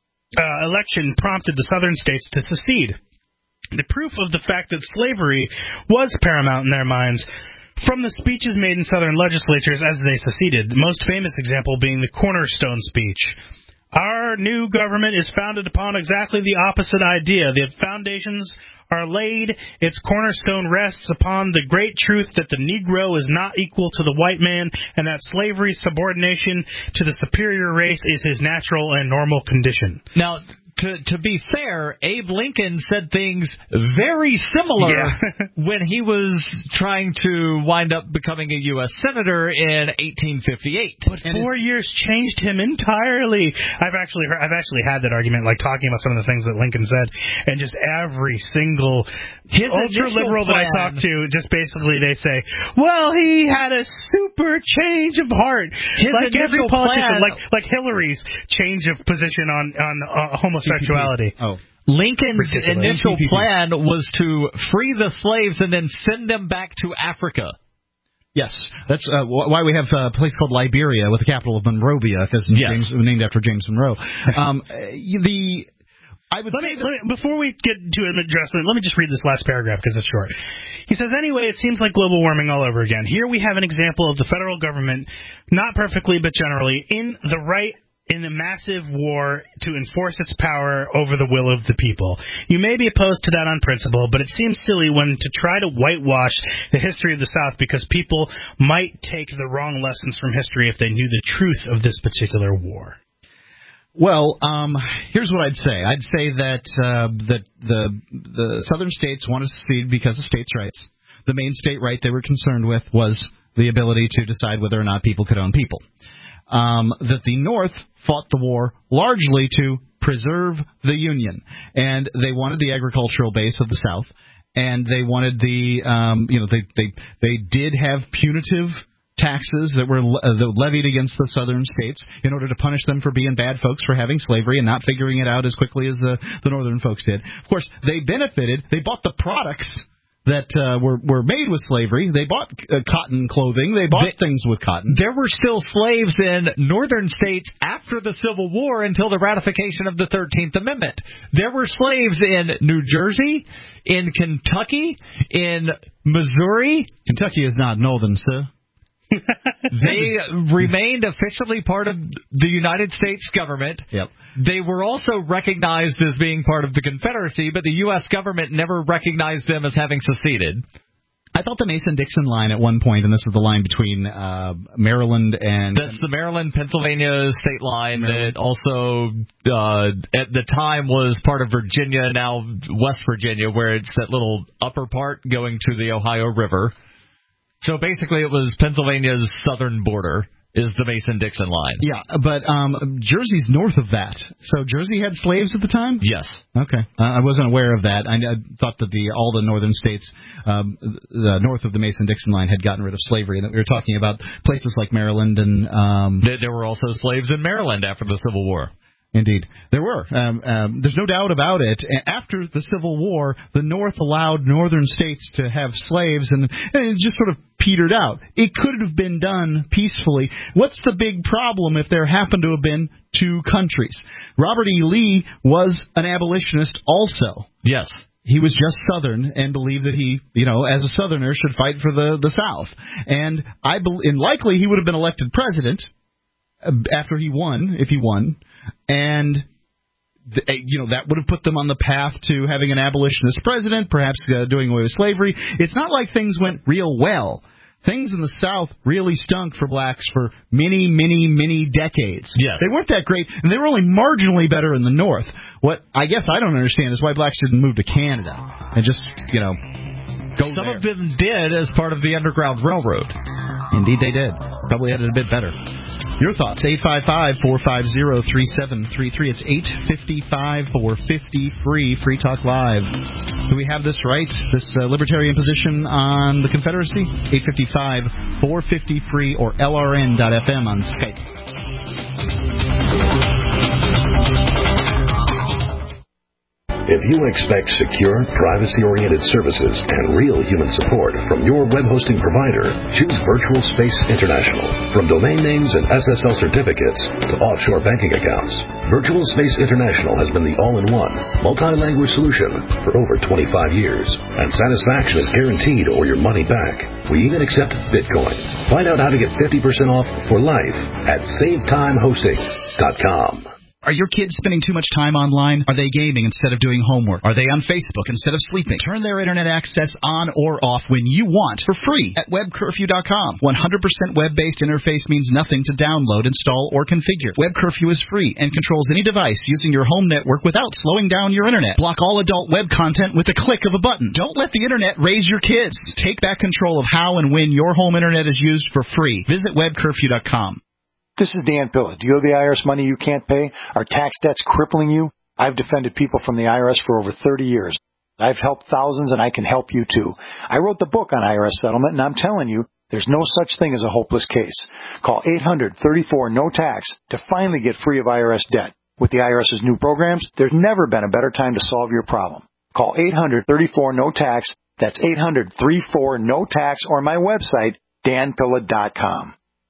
Uh, election prompted the southern states to secede. The proof of the fact that slavery was paramount in their minds from the speeches made in southern legislatures as they seceded, the most famous example being the Cornerstone speech. Our new government is founded upon exactly the opposite idea. The foundations are laid, its cornerstone rests upon the great truth that the Negro is not equal to the white man, and that slavery's subordination to the superior race is his natural and normal condition. Now, to to be fair, Abe Lincoln said things very similar yeah. when he was trying to wind up becoming a U S senator in eighteen fifty-eight. But and four years changed him entirely. I've actually heard, I've actually had that argument, like talking about some of the things that Lincoln said, and just every single His ultra liberal that I talk to, just basically they say, "Well, he had a super change of heart," His like every politician, plan, like like Hillary's change of position on on uh, homosexuality. Oh. Lincoln's Ridiculous. initial plan was to free the slaves and then send them back to Africa. Yes, that's uh, why we have a place called Liberia with the capital of Monrovia, because yes. James, named after James Monroe. Um, the I would let say me, that, let me, before we get to an addressment, let me just read this last paragraph because it's short. He says, anyway, it seems like global warming all over again. Here we have an example of the federal government, not perfectly but generally, in the right in a massive war to enforce its power over the will of the people. You may be opposed to that on principle, but it seems silly when to try to whitewash the history of the South because people might take the wrong lessons from history if they knew the truth of this particular war. Well, um, here's what I'd say. I'd say that uh, that the the southern states wanted to secede because of states' rights. The main state right they were concerned with was the ability to decide whether or not people could own people. Um, that the North fought the war largely to preserve the Union, and they wanted the agricultural base of the South, and they wanted the, um, you know, they, they they did have punitive taxes that were le- uh, that levied against the southern states in order to punish them for being bad folks for having slavery and not figuring it out as quickly as the, the northern folks did. Of course, they benefited. They bought the products that uh, were were made with slavery. They bought uh, cotton clothing. They bought they, things with cotton. There were still slaves in northern states after the Civil War until the ratification of the thirteenth Amendment. There were slaves in New Jersey, in Kentucky, in Missouri. Kentucky is not northern, sir. They remained officially part of the United States government. Yep. They were also recognized as being part of the Confederacy, but the U S government never recognized them as having seceded. I thought the Mason-Dixon line at one point, and this is the line between uh, Maryland and... That's the Maryland-Pennsylvania state line Maryland. That also, uh, at the time, was part of Virginia, now West Virginia, where it's that little upper part going to the Ohio River. So basically it was Pennsylvania's southern border is the Mason-Dixon line. Yeah, but um, Jersey's north of that. So Jersey had slaves at the time? Yes. Okay. Uh, I wasn't aware of that. I, I thought that the all the northern states um, the north of the Mason-Dixon line had gotten rid of slavery, and that we were talking about places like Maryland and... Um, there, there were also slaves in Maryland after the Civil War. Indeed. There were. Um, um, there's no doubt about it. After the Civil War, the North allowed northern states to have slaves, and, and it just sort of petered out. It could have been done peacefully. What's the big problem if there happened to have been two countries? Robert E. Lee was an abolitionist also. Yes. He was just Southern and believed that he, you know, as a Southerner, should fight for the, the South. And I be- and likely he would have been elected president after he won, if he won. And, the, you know, that would have put them on the path to having an abolitionist president, perhaps uh, doing away with slavery. It's not like things went real well. Things in the South really stunk for blacks for many, many, many decades. Yes. They weren't that great, and they were only marginally better in the North. What I guess I don't understand is why blacks didn't move to Canada and just, you know, go Some there. of them did as part of the Underground Railroad. Indeed they did. Probably had it a bit better. Your thoughts, eight five five, four five zero, three seven three three. It's eight five five, four five zero, free, Free Talk Live. Do we have this right, this uh, libertarian position on the Confederacy? eight five five, four five zero, free or L R N dot F M on Skype. If you expect secure, privacy-oriented services and real human support from your web hosting provider, choose Virtual Space International. From domain names and S S L certificates to offshore banking accounts, Virtual Space International has been the all-in-one, multi-language solution for over twenty-five years. And satisfaction is guaranteed or your money back. We even accept Bitcoin. Find out how to get fifty percent off for life at save time hosting dot com. Are your kids spending too much time online? Are they gaming instead of doing homework? Are they on Facebook instead of sleeping? Turn their internet access on or off when you want for free at web curfew dot com. one hundred percent web-based interface means nothing to download, install, or configure. Web Curfew is free and controls any device using your home network without slowing down your internet. Block all adult web content with a click of a button. Don't let the internet raise your kids. Take back control of how and when your home internet is used for free. Visit web curfew dot com. This is Dan Pilla. Do you have the I R S money you can't pay? Are tax debts crippling you? I've defended people from the I R S for over thirty years. I've helped thousands, and I can help you too. I wrote the book on I R S settlement, and I'm telling you, there's no such thing as a hopeless case. Call eight hundred, thirty-four, no tax to finally get free of I R S debt. With the IRS's new programs, there's never been a better time to solve your problem. Call eight hundred, thirty-four, no tax. That's eight hundred, thirty-four, no tax, or my website, dan pilla dot com.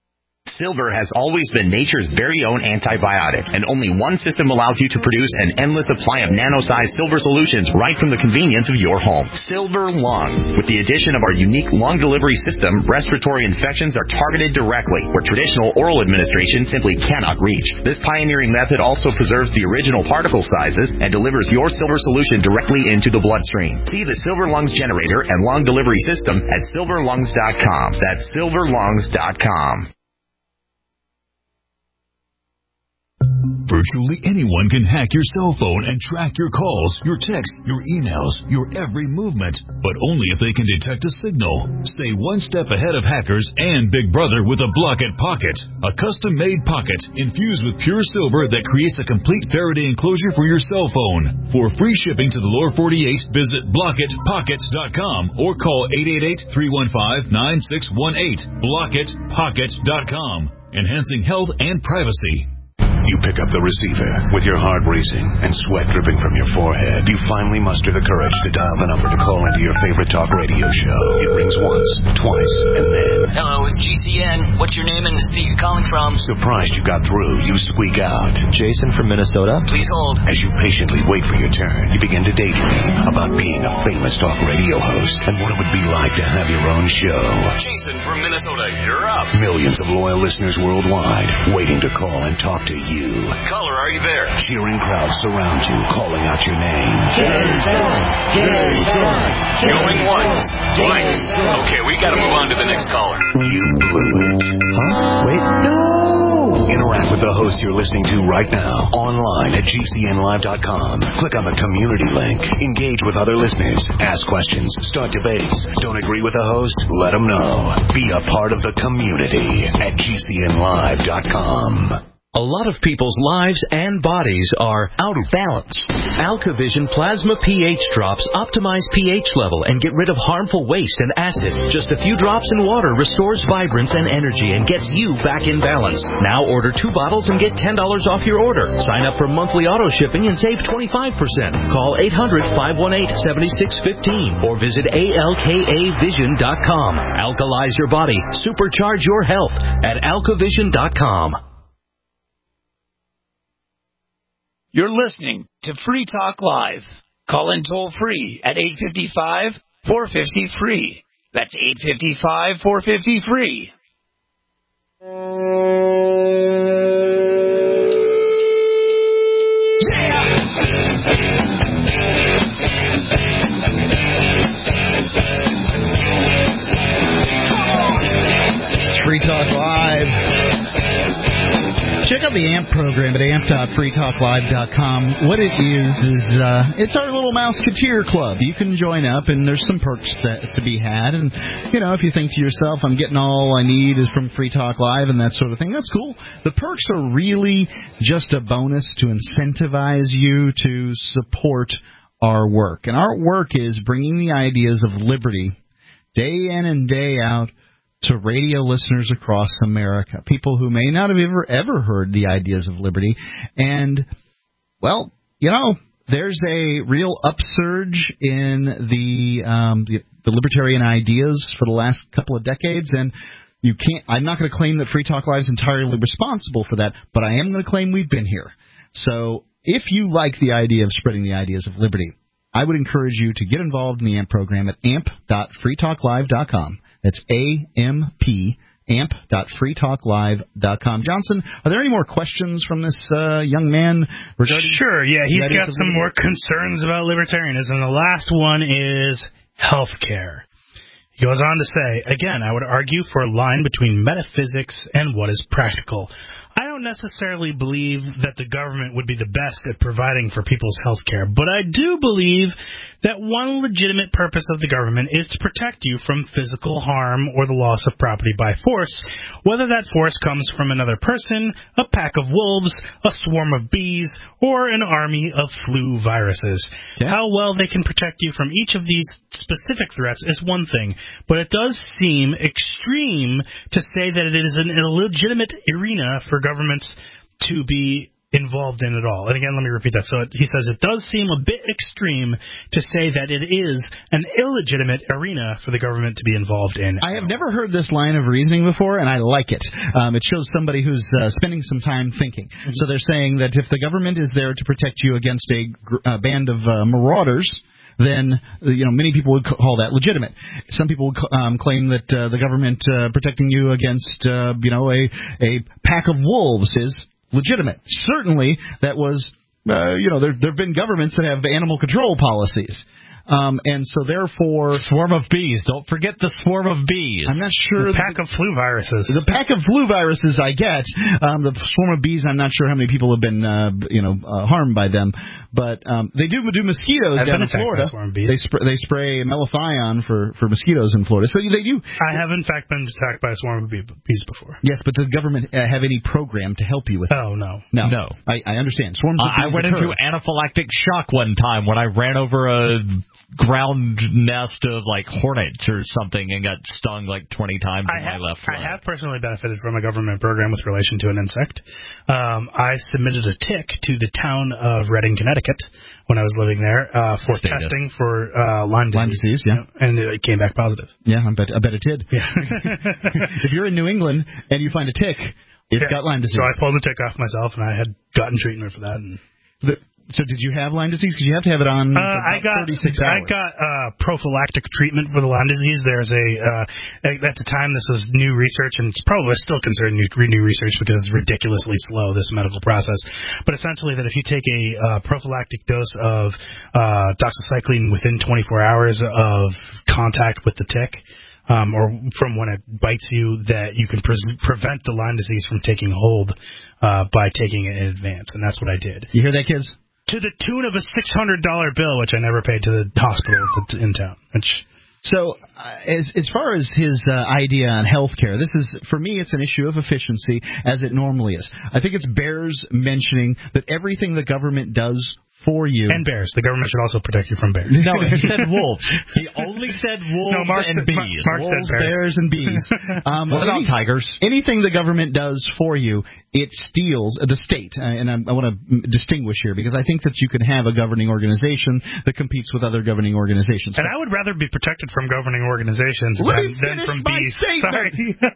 Silver has always been nature's very own antibiotic, and only one system allows you to produce an endless supply of nano-sized silver solutions right from the convenience of your home. Silver Lungs. With the addition of our unique lung delivery system, respiratory infections are targeted directly, where traditional oral administration simply cannot reach. This pioneering method also preserves the original particle sizes and delivers your silver solution directly into the bloodstream. See the Silver Lungs generator and lung delivery system at silver lungs dot com. That's silver lungs dot com. Virtually anyone can hack your cell phone and track your calls, your texts, your emails, your every movement, but only if they can detect a signal. Stay one step ahead of hackers and Big Brother with a Blockit Pocket, a custom-made pocket infused with pure silver that creates a complete Faraday enclosure for your cell phone. For free shipping to the lower forty-eight, visit blockit pocket dot com or call eight eight eight, three one five, nine six one eight. blockit pocket dot com, enhancing health and privacy. You pick up the receiver with your heart racing and sweat dripping from your forehead. You finally muster the courage to dial the number to call into your favorite talk radio show. It rings once, twice, and then... Hello, it's G C N. What's your name and the state you're calling from? Surprised you got through, you squeak out. Jason from Minnesota. Please hold. As you patiently wait for your turn, you begin to daydream about being a famous talk radio host and what it would be like to have your own show. Jason from Minnesota, you're up. Millions of loyal listeners worldwide waiting to call and talk to you. Caller, are you there? Cheering crowds surround you, calling out your name. Jason! Jason! Going once, twice. Okay, we gotta move on to the next caller. You blew it. Huh? Wait. No! Interact with the host you're listening to right now, online at G C N live dot com. Click on the community link. Engage with other listeners. Ask questions. Start debates. Don't agree with the host? Let them know. Be a part of the community at G C N live dot com. A lot of people's lives and bodies are out of balance. AlkaVision Plasma pH drops optimize pH level and get rid of harmful waste and acid. Just a few drops in water restores vibrance and energy and gets you back in balance. Now order two bottles and get ten dollars off your order. Sign up for monthly auto shipping and save twenty-five percent. Call eight hundred, five one eight, seven six one five or visit A L K A vision dot com. Alkalize your body. Supercharge your health at alka vision dot com. You're listening to Free Talk Live. Call in toll free at eight five five, four five zero, free. That's eight five five, four five zero, free. It's Free Talk Live. Check out the A M P program at A M P dot free talk live dot com. What it is, is uh, it's our little Mouseketeer Club. You can join up, and there's some perks that, to be had. And, you know, if you think to yourself, I'm getting all I need is from Free Talk Live and that sort of thing, that's cool. The perks are really just a bonus to incentivize you to support our work. And our work is bringing the ideas of liberty day in and day out to radio listeners across America, people who may not have ever, ever heard the ideas of liberty. And, well, you know, there's a real upsurge in the, um, the, the libertarian ideas for the last couple of decades, and you can't. I'm not going to claim that Free Talk Live is entirely responsible for that, but I am going to claim we've been here. So if you like the idea of spreading the ideas of liberty, I would encourage you to get involved in the A M P program at A M P dot free talk live dot com. That's A M P, A M P dot free talk live dot com. Johnson, are there any more questions from this uh, young man regarding... Sure, yeah. He's got some more concerns about libertarianism. The last one is health care. He goes on to say, again, I would argue for a line between metaphysics and what is practical. I don't necessarily believe that the government would be the best at providing for people's health care, but I do believe that one legitimate purpose of the government is to protect you from physical harm or the loss of property by force, whether that force comes from another person, a pack of wolves, a swarm of bees, or an army of flu viruses. Yeah. How well they can protect you from each of these specific threats is one thing, but it does seem extreme to say that it is an illegitimate arena for governments to be involved in at all. And again, let me repeat that. So it, he says it does seem a bit extreme to say that it is an illegitimate arena for the government to be involved in. I have never heard this line of reasoning before, and I like it. Um, it shows somebody who's uh, spending some time thinking. Mm-hmm. So they're saying that if the government is there to protect you against a gr- uh, band of uh, marauders, then, you know, many people would call that legitimate. Some people would um, claim that uh, the government uh, protecting you against, uh, you know, a, a pack of wolves is legitimate. Certainly, that was, uh, you know, there there have been governments that have animal control policies. Um, and so therefore... Swarm of bees. Don't forget the swarm of bees. I'm not sure... The pack of flu viruses. The pack of flu viruses I get. Um, the swarm of bees, I'm not sure how many people have been, uh, you know, uh, harmed by them. But um, they do do mosquitoes I've down in been attacked Florida. by swarm bees. They, sp- they spray malathion for, for mosquitoes in Florida. So they do... I have, in fact, been attacked by a swarm of bee- bees before. Yes, but does the government uh, have any program to help you with that? Oh, no. No. No. I, I understand. Swarms of Uh, I bees went occur. into anaphylactic shock one time when I ran over a ground nest of like hornets or something and got stung like twenty times I in have, my left I leg. have personally benefited from a government program with relation to an insect. Um, I submitted a tick to the town of Redding, Connecticut, when I was living there uh, for Stated. testing for uh, Lyme disease. Lyme disease, yeah. And it came back positive. Yeah, I bet, I bet it did. Yeah. If you're in New England and you find a tick, it's yeah. got Lyme disease. So I pulled the tick off myself, and I had gotten treatment for that. And the, so did you have Lyme disease? Because you have to have it on uh, for I got thirty-six I hours. got uh, prophylactic treatment for the Lyme disease. There's a uh, at the time this was new research, and it's probably still considered new, new research because it's ridiculously slow, this medical process. But essentially, that if you take a uh, prophylactic dose of uh, doxycycline within twenty-four hours of contact with the tick, Um, or from when it bites you, that you can pre- prevent the Lyme disease from taking hold uh, by taking it in advance, and that's what I did. You hear that, kids? To the tune of a six hundred dollars bill, which I never paid to the hospital that's in town. Which So, uh, as as far as his uh, idea on healthcare, this is, for me, it's an issue of efficiency, as it normally is. I think it's bears mentioning that everything the government does for you. And bears. The government should also protect you from bears. No, he said wolves. He only said wolves no, Mark and said, bees. Mark wolves, said bears. bears, and bees. Um, what about any, tigers? Anything the government does for you, it steals, uh, the state, uh, and I, I want to distinguish here, because I think that you can have a governing organization that competes with other governing organizations. And I would rather be protected from governing organizations Let than, me than finish from my bees. statement.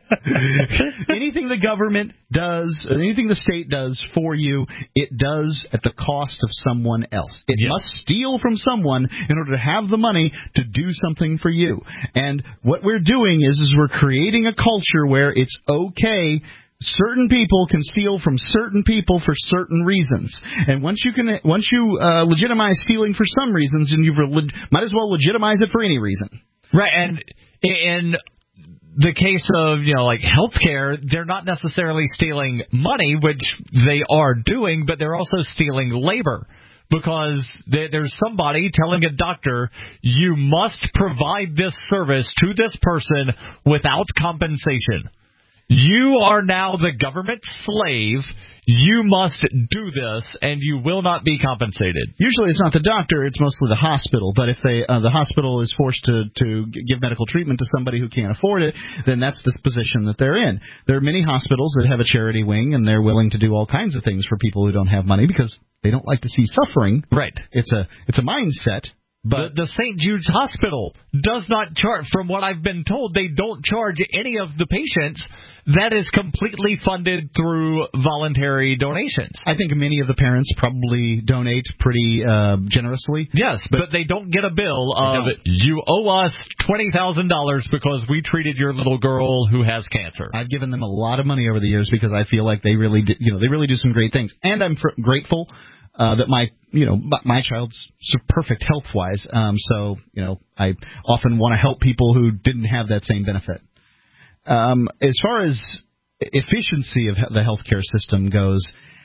Sorry. Anything the government does, anything the state does for you, it does at the cost of someone else. It yes. must steal from someone in order to have the money to do something for you. And what we're doing is, is we're creating a culture where it's okay. Certain people can steal from certain people for certain reasons, and once you can, once you uh, legitimize stealing for some reasons, then you leg- might as well legitimize it for any reason. Right, and in the case of, you know, like healthcare, they're not necessarily stealing money, which they are doing, but they're also stealing labor. Because there's somebody telling a doctor, you must provide this service to this person without compensation. You are now the government slave. You must do this, and you will not be compensated. Usually it's not the doctor, it's mostly the hospital. But if they uh, the hospital is forced to, to give medical treatment to somebody who can't afford it, then that's the position that they're in. There are many hospitals that have a charity wing, and they're willing to do all kinds of things for people who don't have money because they don't like to see suffering. Right. It's a it's a mindset. But the, the Saint Jude's Hospital does not charge, from what I've been told, they don't charge any of the patients. That is completely funded through voluntary donations. I think many of the parents probably donate pretty uh, generously. Yes, but, but they don't get a bill of, you owe us twenty thousand dollars because we treated your little girl who has cancer. I've given them a lot of money over the years because I feel like they really do, you know, they really do some great things. And I'm fr- grateful Uh, that my, you know, my child's perfect health-wise, um, so, you know, I often want to help people who didn't have that same benefit. Um, as far as efficiency of the healthcare system goes,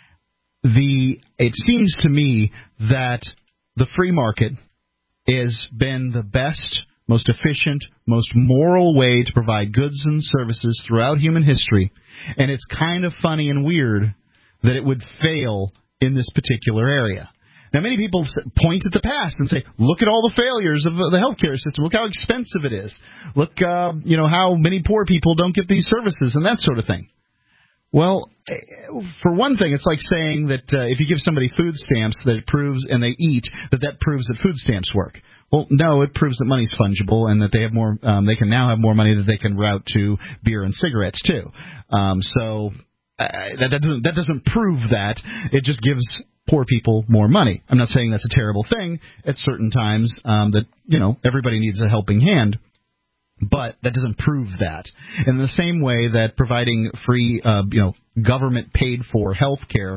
the it seems to me that the free market has been the best, most efficient, most moral way to provide goods and services throughout human history, and it's kind of funny and weird that it would fail in this particular area. Now, many people point at the past and say, look at all the failures of the healthcare system. Look how expensive it is. Look, uh, you know, how many poor people don't get these services and that sort of thing. Well, for one thing, it's like saying that uh, if you give somebody food stamps that it proves, and they eat, that that proves that food stamps work. Well, no, it proves that money's fungible and that they have more. Um, they can now have more money that they can route to beer and cigarettes too. Um, so. Uh, that, that doesn't that doesn't prove that. It just gives poor people more money. I'm not saying that's a terrible thing at certain times, um, that, you know, everybody needs a helping hand, but that doesn't prove that. In the same way that providing free, uh, you know, government paid for health care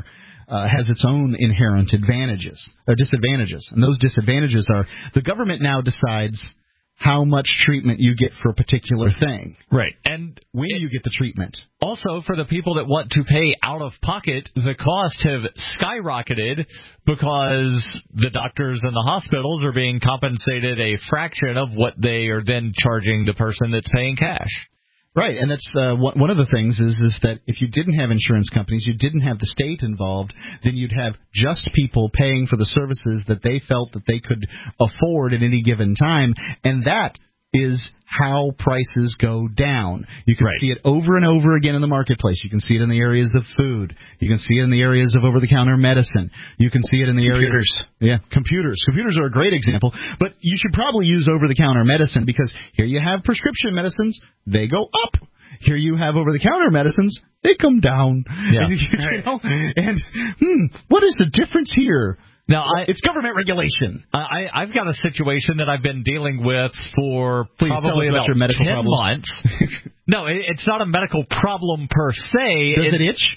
uh, has its own inherent advantages, or disadvantages. And those disadvantages are the government now decides how much treatment you get for a particular thing. Right. And when it, you get the treatment. Also, for the people that want to pay out of pocket, the costs have skyrocketed because the doctors and the hospitals are being compensated a fraction of what they are then charging the person that's paying cash. Right, and that's uh, one of the things is is that if you didn't have insurance companies, you didn't have the state involved, then you'd have just people paying for the services that they felt that they could afford at any given time, and that is how prices go down. You can right. see it over and over again in the marketplace. You can see it in the areas of food. You can see it in the areas of over-the-counter medicine. You can see it in the computers. areas... Yeah, computers. Computers are a great example, but you should probably use over-the-counter medicine because here you have prescription medicines, they go up. Here you have over-the-counter medicines, they come down. Yeah. And, you know, and hmm, what is the difference here? Now, I, it's government regulation. I, I've got a situation that I've been dealing with for Please probably about, about your medical ten problems. months. No, it, it's not a medical problem per se. Does it's, it itch?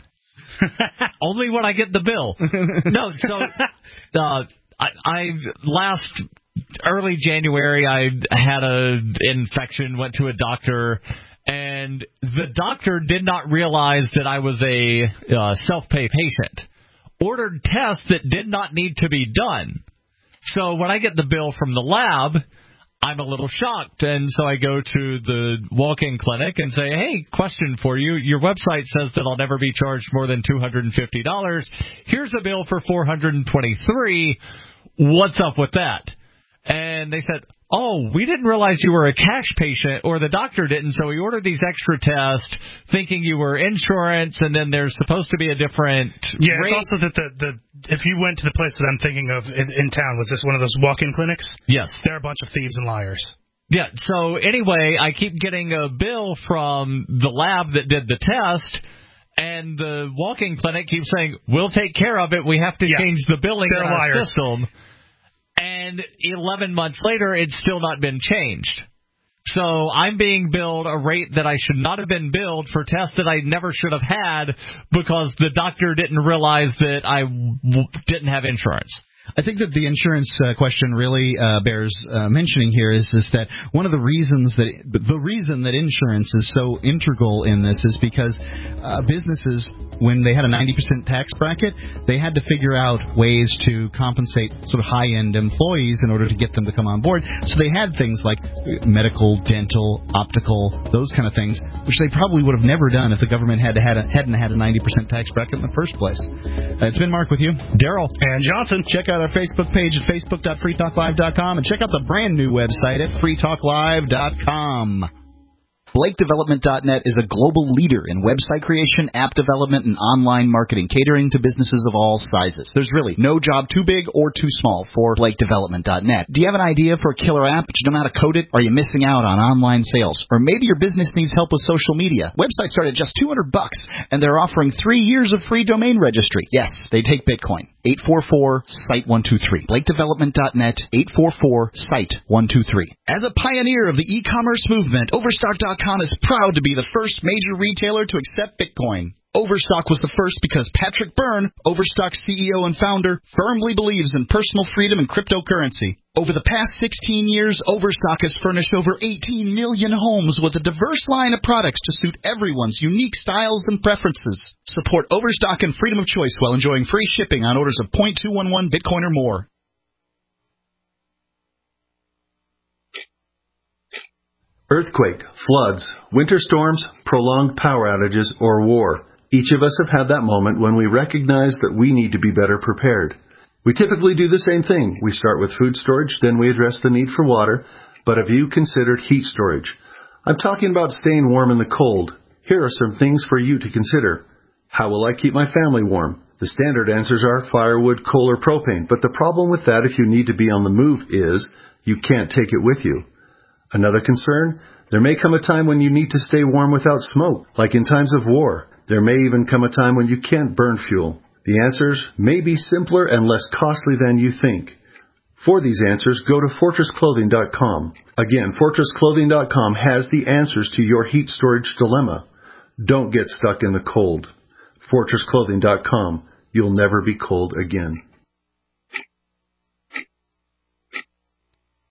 Only when I get the bill. No, so uh, I, I last early January I had a infection, went to a doctor, and the doctor did not realize that I was a uh, self-pay patient. Ordered tests that did not need to be done. So when I get the bill from the lab, I'm a little shocked, and so I go to the walk-in clinic and say, hey, question for you. Your website says that I'll never be charged more than two hundred fifty dollars. Here's a bill for four hundred twenty-three dollars. What's up with that? And they said, oh, we didn't realize you were a cash patient, or the doctor didn't, so we ordered these extra tests thinking you were insurance, and then there's supposed to be a different Yeah, rate. it's also that the, the if you went to the place that I'm thinking of in, in town, was this one of those walk-in clinics? Yes. They're a bunch of thieves and liars. Yeah, so anyway, I keep getting a bill from the lab that did the test, and the walk-in clinic keeps saying, we'll take care of it, we have to yeah. change the billing They're in our liars. system. And eleven months later, it's still not been changed. So I'm being billed a rate that I should not have been billed for tests that I never should have had because the doctor didn't realize that I w- didn't have insurance. I think that the insurance uh, question really uh, bears uh, mentioning here is is that one of the reasons that the reason that insurance is so integral in this is because uh, businesses, when they had a ninety percent tax bracket, they had to figure out ways to compensate sort of high-end employees in order to get them to come on board. So they had things like medical, dental, optical, those kind of things, which they probably would have never done if the government had to had a, hadn't had a ninety percent tax bracket in the first place. Uh, it's been Mark with you, Daryl, and Johnson. Check out our Facebook page at facebook dot free talk live dot com and check out the brand new website at free talk live dot com. Blake Development dot net is a global leader in website creation, app development, and online marketing, catering to businesses of all sizes. There's really no job too big or too small for Blake Development dot net. Do you have an idea for a killer app, but you don't know how to code it? Are you missing out on online sales? Or maybe your business needs help with social media? Websites start at just two hundred bucks, and they're offering three years of free domain registry. Yes, they take Bitcoin. eight four four, S I T E one two three. Blake Development dot net, eight four four, S I T E one two three. As a pioneer of the e-commerce movement, Overstock dot com is proud to be the first major retailer to accept Bitcoin. Overstock was the first because Patrick Byrne, Overstock's C E O and founder, firmly believes in personal freedom and cryptocurrency. Over the past sixteen years, Overstock has furnished over eighteen million homes with a diverse line of products to suit everyone's unique styles and preferences. Support Overstock and freedom of choice while enjoying free shipping on orders of zero point two one one Bitcoin or more. Earthquake, floods, winter storms, prolonged power outages, or war. Each of us have had that moment when we recognize that we need to be better prepared. We typically do the same thing. We start with food storage, then we address the need for water. But have you considered heat storage? I'm talking about staying warm in the cold. Here are some things for you to consider. How will I keep my family warm? The standard answers are firewood, coal, or propane. But the problem with that if you need to be on the move is you can't take it with you. Another concern, there may come a time when you need to stay warm without smoke, like in times of war. There may even come a time when you can't burn fuel. The answers may be simpler and less costly than you think. For these answers, go to fortress clothing dot com. Again, fortress clothing dot com has the answers to your heat storage dilemma. Don't get stuck in the cold. fortress clothing dot com. You'll never be cold again.